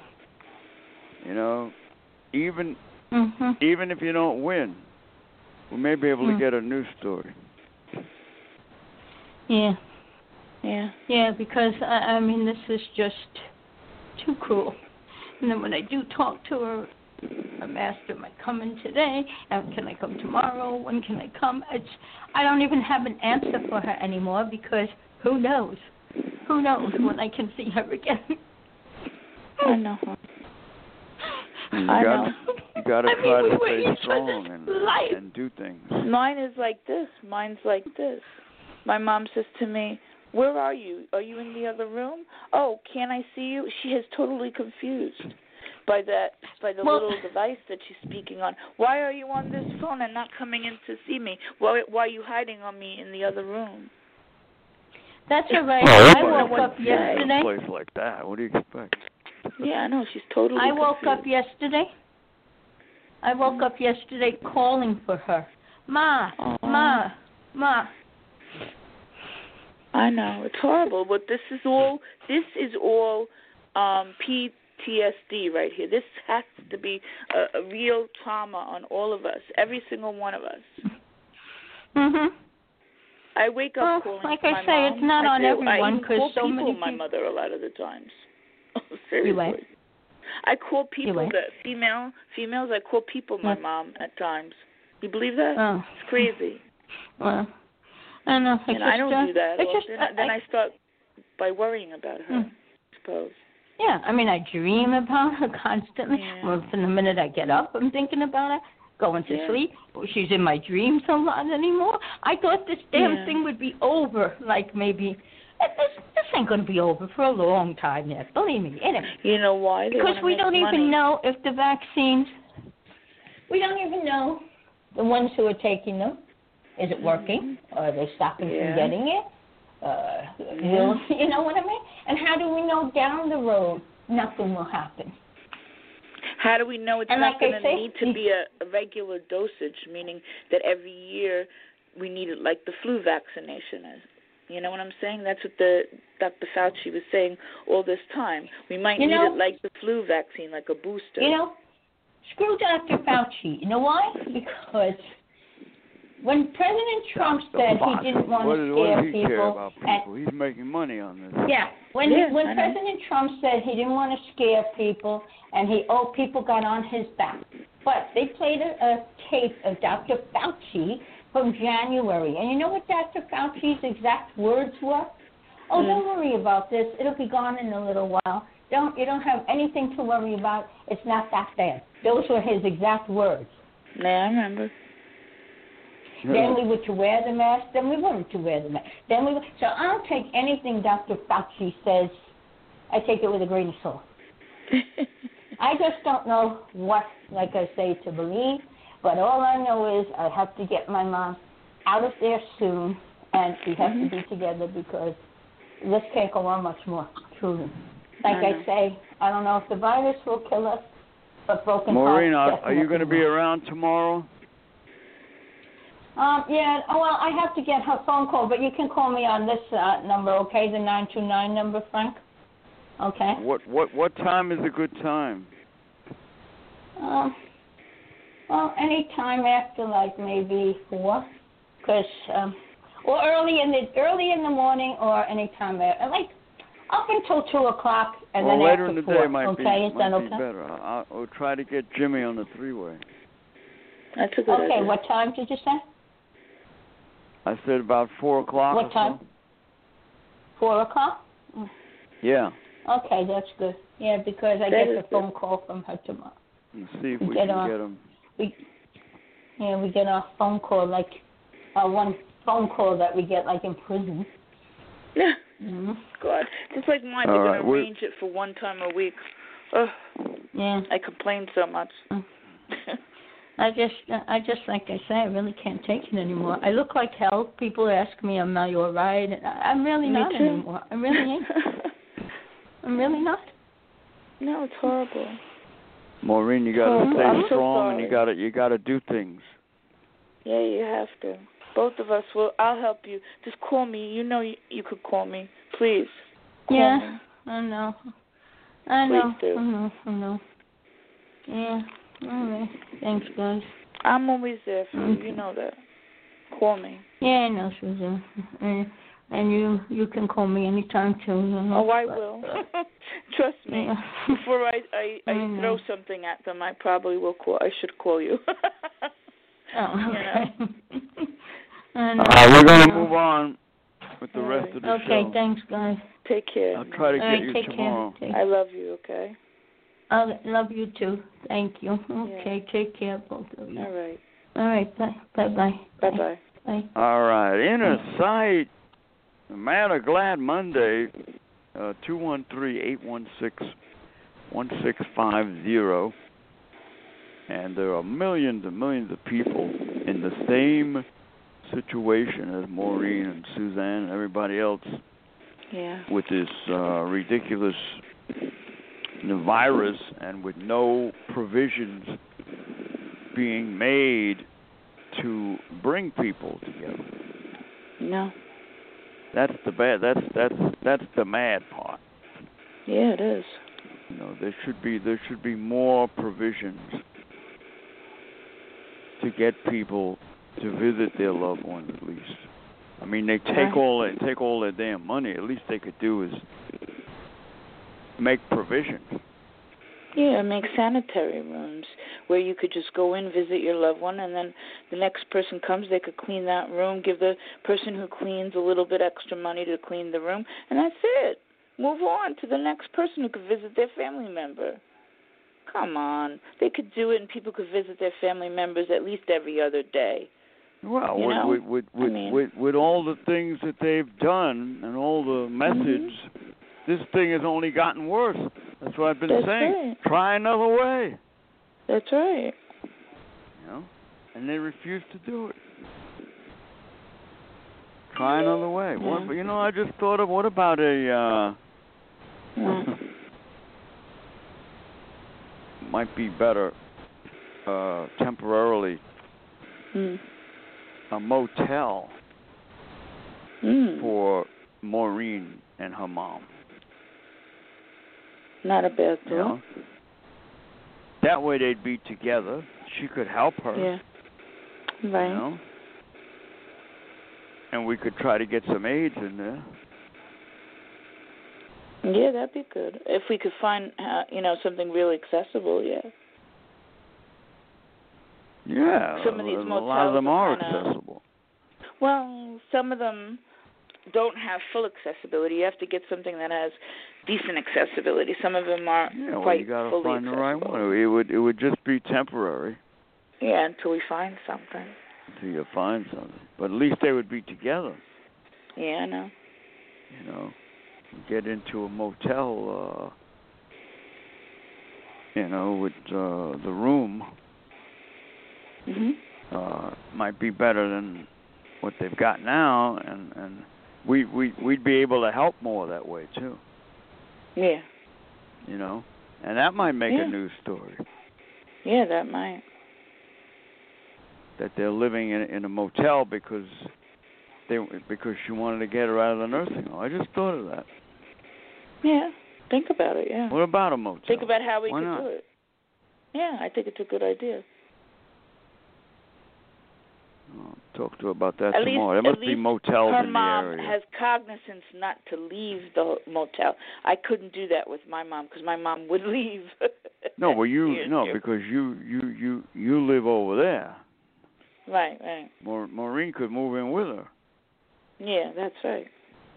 S2: even if you don't win, we may be able to get a news story.
S4: Yeah.
S3: Yeah.
S4: Yeah, because I mean, this is just too cruel. And then when I do talk to her, I'm asked, am I coming today? And can I come tomorrow? When can I come? I don't even have an answer for her anymore, because who knows? Who knows when I can see her again?
S3: I know.
S2: You got to try to stay strong and do things.
S3: Mine is like this. Mine's like this. My mom says to me, "Where are you? Are you in the other room? Oh, can't I see you?" She is totally confused by the little device that she's speaking on. Why are you on this phone and not coming in to see me? Why are you hiding on me in the other room?
S4: That's all right. I woke up yesterday.
S2: A place like that. What do you expect?
S3: Yeah, I know. She's totally
S4: I woke
S3: confused.
S4: up yesterday. I woke up yesterday calling for her. Ma.
S3: I know, it's horrible, but this is all PTSD right here. This has to be a real trauma on all of us, every single one of us. I wake up calling
S4: like
S3: my
S4: I say,
S3: mom.
S4: it's not on everyone, because so many
S3: people. My mother a lot of the times.
S4: Seriously.
S3: I call people females. I call people my mom at times. You believe that?
S4: Oh.
S3: It's crazy.
S4: Well, I know.
S3: I don't do that often. Then I start by worrying about her, I suppose.
S4: Yeah, I mean, I dream about her constantly.
S3: Yeah.
S4: Well, from the minute I get up, I'm thinking about her. Going to sleep. She's in my dreams a lot anymore. I thought this damn thing would be over, like maybe. This ain't going to be over for a long time yet. Believe me.
S3: You know why?
S4: Because we don't even know if the vaccines. We don't even know the ones who are taking them. Is it working? Are they stopping from getting it? You know what I mean? And how do we know down the road nothing will happen?
S3: How do we know it's
S4: And
S3: not
S4: like
S3: going
S4: I
S3: to
S4: say,
S3: need to be a regular dosage, meaning that every year we need it like the flu vaccination is? You know what I'm saying? That's what Dr. Fauci was saying all this time. We might need it like the flu vaccine, like a booster.
S4: You know, screw Dr. Fauci. You know why? Because when President Trump said he didn't want to scare
S2: what does he
S4: people,
S2: care about people? He's making money on this.
S4: Yeah, when President Trump said he didn't want to scare people, and people got on his back. But they played a tape of Dr. Fauci from January, and you know what Dr. Fauci's exact words were? Oh, don't worry about this. It'll be gone in a little while. You don't have anything to worry about. It's not that bad. Those were his exact words.
S3: Yeah, I remember.
S4: Then we were to wear the mask. Then we weren't to wear the mask. So I don't take anything Dr. Fauci says. I take it with a grain of salt. I just don't know what, like I say, to believe. But all I know is I have to get my mom out of there soon, and we have to be together because this can't go on much more, truly. Like I say, I don't know if the virus will kill us, but broken
S2: Maureen,
S4: hearts
S2: are you going to be around tomorrow?
S4: Yeah, well, I have to get her phone call, but you can call me on this number, okay, the 929 number, Frank? Okay.
S2: What time is a good time?
S4: Well, any time after like maybe 4, because or early in the morning, or any time after, like up until 2 o'clock, and then
S2: later
S4: after
S2: in the
S4: 4.
S2: day might be
S4: okay?
S2: better. I'll try to get Jimmy on the 3-way.
S3: That's a good idea.
S4: Okay, what time did you say?
S2: I said about 4 o'clock.
S4: What time? 4 o'clock?
S2: Yeah.
S4: Okay, that's good. Yeah, because I get the phone call from her tomorrow.
S2: Let's see if we can get him.
S4: We get a phone call, like one phone call that we get like in prison.
S3: Yeah.
S4: Mm-hmm.
S3: God, just like mine, they're going to arrange it for one time a week. Ugh.
S4: Yeah.
S3: I complain so much.
S4: I just like I say, I really can't take it anymore. I look like hell. People ask me, "Am I all right?" And I'm really not anymore. I really ain't. I'm really not.
S3: No, it's horrible.
S2: Maureen, you got to stay strong,
S3: so
S2: and you got to do things.
S3: Yeah, you have to. Both of us will. I'll help you. Just call me. You know you could call me, please. Call me.
S4: I know.
S3: Please do.
S4: I know. Yeah. All right. Thanks, guys.
S3: I'm always there for you. You know that. Call me.
S4: Yeah, I know, Susan. And you can call me anytime too.
S3: Oh, I will. Trust me.
S4: Yeah.
S3: Before I throw something at them, I probably will call. I should call you.
S4: Oh, okay.
S3: You
S2: know? We're going to move on with the rest of the show.
S4: Okay, thanks, guys.
S3: Take care.
S2: I'll try to get you tomorrow.
S3: I love you, okay?
S4: I love you too. Thank you. Okay, take care, both of you.
S3: All right.
S4: All right, bye. Bye-bye.
S3: Bye-bye.
S4: Bye.
S2: All right, Inner Sight, Man of Glad Monday, 213-816-1650. And there are millions and millions of people in the same situation as Maureen and Suzanne and everybody else with this ridiculous virus, and with no provisions being made to bring people together.
S3: No.
S2: That's the mad part.
S3: Yeah, it is.
S2: You know, there should be more provisions to get people to visit their loved ones at least. I mean, they take all their damn money. At least they could do is make provisions.
S3: Yeah, make sanitary rooms where you could just go in, visit your loved one, and then the next person comes, they could clean that room, give the person who cleans a little bit extra money to clean the room, and that's it. Move on to the next person who could visit their family member. Come on. They could do it, and people could visit their family members at least every other day.
S2: Well, with all the things that they've done and all the methods, this thing has only gotten worse. That's what I've been saying.
S3: Right.
S2: Try another way.
S3: That's right.
S2: You know, and they refuse to do it. Try another way.
S3: Yeah.
S2: What, you know, I just thought of what about a might be better temporarily a motel for Maureen and her mom.
S3: Not a bad thought.
S2: You know? That way they'd be together. She could help her.
S3: Yeah. Right.
S2: You know? And we could try to get some aides in there.
S3: Yeah, that'd be good. If we could find, something really accessible, yeah.
S2: Yeah,
S3: some of these
S2: a
S3: motels
S2: lot of them are
S3: kinda,
S2: accessible.
S3: Well, some of them don't have full accessibility. You have to get something that has decent accessibility. Some of them aren't quite
S2: you gotta
S3: fully
S2: find
S3: accessible.
S2: the right one. It would just be temporary.
S3: Yeah, until we find something.
S2: Until you find something, but at least they would be together.
S3: Yeah, I know.
S2: You know, get into a motel. With the room. Might be better than what they've got now, and we'd be able to help more that way too.
S3: Yeah.
S2: You know, and that might make a news story.
S3: Yeah, that might.
S2: That they're living in a motel because she wanted to get her out of the nursing home. I just thought of that.
S3: Yeah, think about it. Yeah.
S2: What about a motel?
S3: Think about how we
S2: Why
S3: could
S2: not?
S3: do it. Yeah, I think it's a good idea.
S2: I'll talk to her about that
S3: At
S2: tomorrow.
S3: least,
S2: There must be motels
S3: her
S2: in the
S3: mom
S2: area.
S3: has cognizance not to leave the motel. I couldn't do that with my mom because my mom would leave.
S2: No, well, because you live over there.
S3: Right.
S2: Maureen could move in with her.
S3: Yeah, that's right.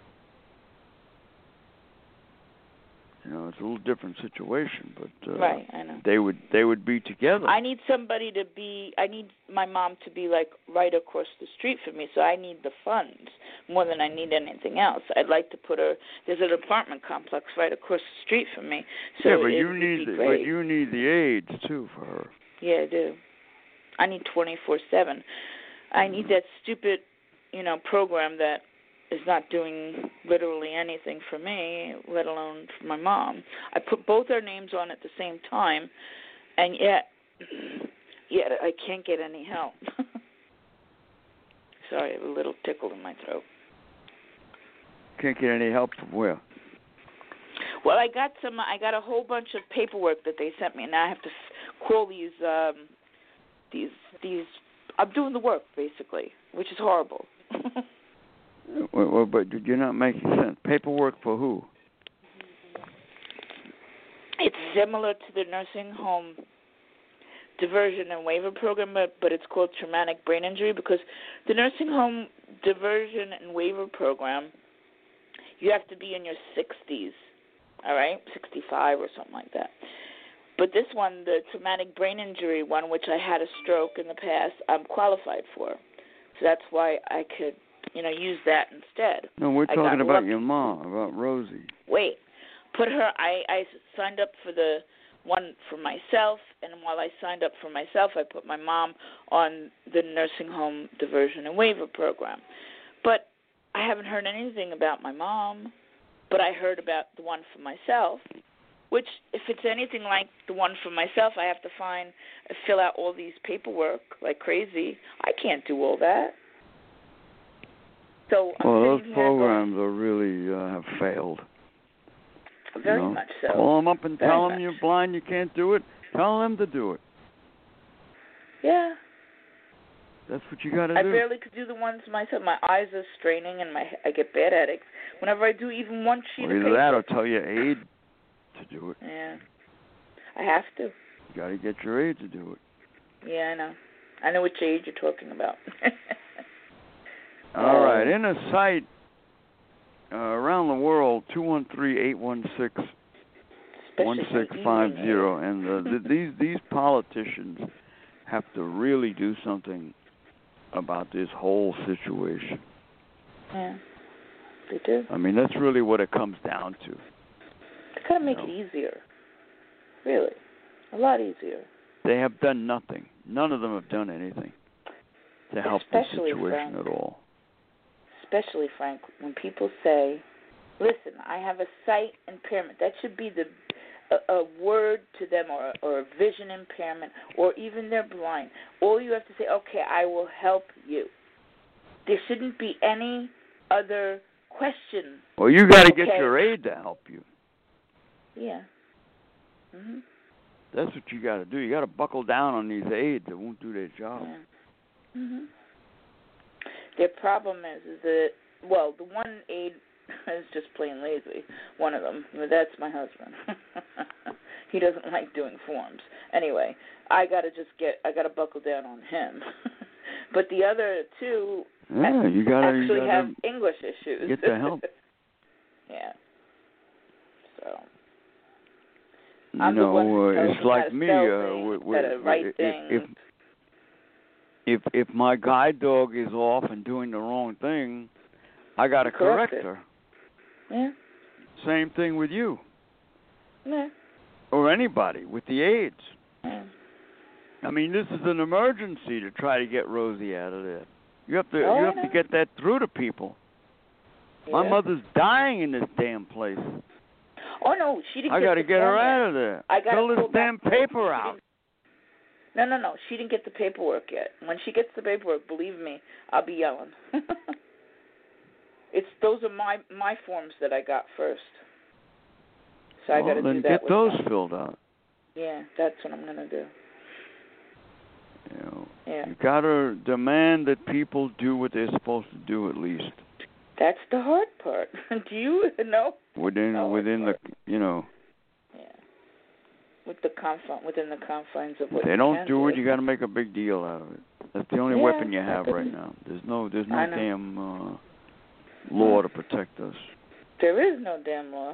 S2: You know, it's a little different situation, but
S3: right, I know.
S2: They would be together.
S3: I need my mom to be like right across the street from me, so I need the funds more than I need anything else. I'd like to put her. There's an apartment complex right across the street from me, so
S2: but you need the aides too for her.
S3: Yeah, I do. I need 24/7. I need that stupid, program that is not doing literally anything for me, let alone for my mom. I put both our names on at the same time, and yet I can't get any help. Sorry, I have a little tickle in my throat.
S2: Can't get any help from where?
S3: Well, I got a whole bunch of paperwork that they sent me, and now I have to call these. I'm doing the work basically, which is horrible.
S2: Well, but you're not making sense. Paperwork for who?
S3: It's similar to the nursing home diversion and waiver program, but it's called traumatic brain injury because the nursing home diversion and waiver program, you have to be in your 60s, all right, 65 or something like that. But this one, the traumatic brain injury one, which I had a stroke in the past, I'm qualified for. So that's why I could, use that instead.
S2: No, we're talking about your mom, about Rosie.
S3: Wait. I signed up for the one for myself, and while I signed up for myself, I put my mom on the nursing home diversion and waiver program. But I haven't heard anything about my mom, but I heard about the one for myself, which, if it's anything like the one for myself, I have to fill out all these paperwork like crazy. I can't do all that. So
S2: those programs are really have failed.
S3: Very much so.
S2: Call them up and tell them you're blind, you can't do it. Tell them to do it.
S3: Yeah.
S2: That's what you got to do.
S3: I barely could do the ones myself. My eyes are straining, and I get bad headaches whenever I do even one sheet of paper.
S2: Either that or tell your aide to do it.
S3: Yeah. I have to.
S2: You got to get your aide to do it.
S3: Yeah, I know. I know which aide you're talking about.
S2: All right. In a site around the world, 213-816-1650, and these politicians have to really do something about this whole situation.
S3: Yeah, they do.
S2: I mean, that's really what it comes down to.
S3: They gotta make it easier. Really, a lot easier.
S2: They have done nothing. None of them have done anything to help the situation at all.
S3: Especially, Frank, when people say, listen, I have a sight impairment. That should be a word to them or a vision impairment or even they're blind, all you have to say, okay, I will help you. There shouldn't be any other question.
S2: Well, you got to get your aide to help you.
S3: Yeah. Mhm.
S2: That's what you got to do. You got to buckle down on these aides that won't do their job.
S3: Yeah. Mhm. Their problem is that, well, the one aide is just plain lazy. One of them. That's my husband. He doesn't like doing forms. Anyway, I got to buckle down on him. But the other two
S2: you gotta
S3: have English issues.
S2: Get the help.
S3: Yeah. So.
S2: You know, it's like me. If my guide dog is off and doing the wrong thing, I got to correct her.
S3: Yeah.
S2: Same thing with you.
S3: Yeah.
S2: Or anybody with the aides.
S3: Yeah.
S2: I mean, this is an emergency to try to get Rosie out of there. You have to get that through to people. Yeah. My mother's dying in this damn place.
S3: Oh no, she didn't.
S2: I got to get her out of there. Fill this damn paper out.
S3: No. She didn't get the paperwork yet. When she gets the paperwork, believe me, I'll be yelling. Those are my forms that I got first. So I got to do that.
S2: Get those filled out.
S3: Yeah, that's what I'm gonna do.
S2: You got to demand that people do what they're supposed to do at least.
S3: That's the hard part. Do you know?
S2: Within the Yeah.
S3: Within the confines of what
S2: they don't do it, you got to make a big deal out of it. That's the only weapon you have right now. There's no damn law to protect us.
S3: There is no damn law.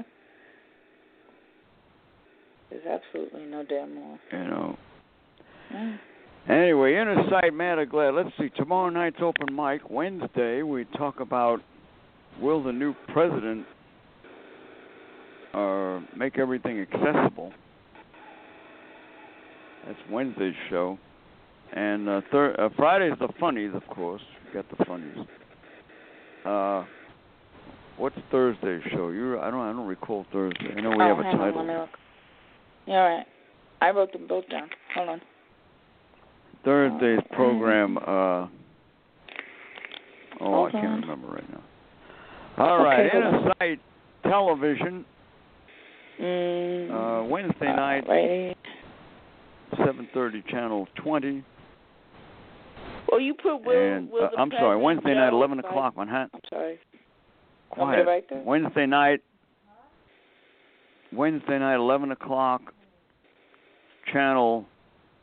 S3: There's absolutely no damn law. Yeah.
S2: Anyway, Inner Sight, Mad or Glad. Let's see. Tomorrow night's open mic. Wednesday, we talk about will the new president make everything accessible. That's Wednesday's show. And Friday's the funnies, of course. You got the funnies. What's Thursday's show? I don't recall Thursday. I know we have a title.
S3: Let me look. Yeah, all right. I wrote them both down. Hold on.
S2: Thursday's program. I can't remember right now. All right, Inner Sight Television. Wednesday night, 7:30, Channel 20.
S3: Well, you put Will
S2: I'm sorry, Wednesday night, 11 o'clock, Manhattan.
S3: I'm sorry.
S2: Quiet. Right there? Wednesday night, 11 o'clock, Channel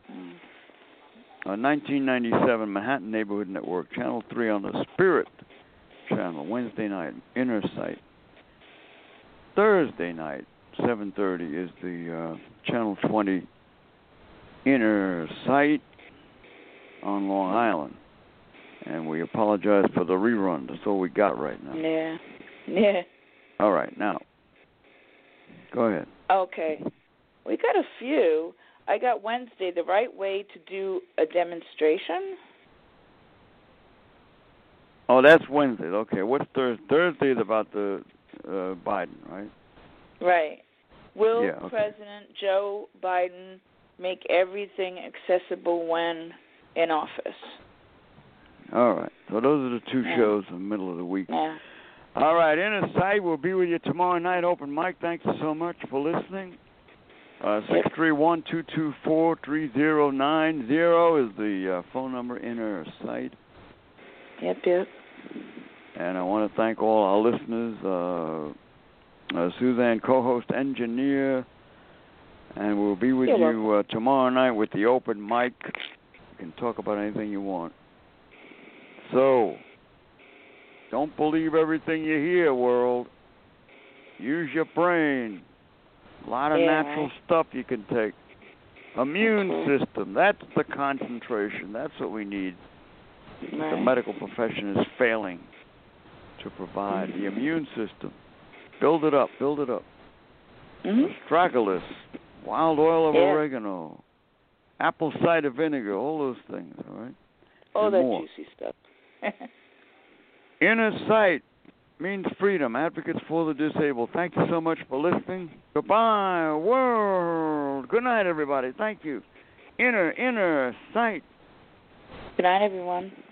S2: 1997, Manhattan Neighborhood Network, Channel 3 on the Spirit Channel, Wednesday night, Inner Sight. Thursday night, 7:30 is the Channel 20 Inner Sight on Long Island. And we apologize for the rerun. That's all we got right now.
S3: Yeah.
S2: All right, now, go ahead.
S3: Okay. We got a few. I got Wednesday, the right way to do a demonstration.
S2: Oh, that's Wednesday. Okay, what's Thursday? Thursday is about the Biden, right?
S3: Right. Will President Joe Biden make everything accessible when in office?
S2: All right. So those are the two shows in the middle of the week.
S3: Yeah.
S2: All right. Inner Sight will be with you tomorrow night. Open mic. Thanks so much for listening. 631-224-3090 is the phone number, Inner Sight.
S3: Yep.
S2: And I want to thank all our listeners, Suzanne, co-host, engineer, and we'll be with you tomorrow night with the open mic. You can talk about anything you want. So, don't believe everything you hear, world. Use your brain. A lot of natural stuff you can take. Immune system, that's the concentration. That's what we need. The medical profession is failing to provide. The immune system. Build it up. Astragalus, wild oil of oregano, apple cider vinegar, all those things, all right?
S3: All that juicy stuff.
S2: Inner Sight, means freedom. Advocates for the disabled. Thank you so much for listening. Goodbye, world. Good night, everybody. Thank you. Inner sight.
S3: Good night, everyone.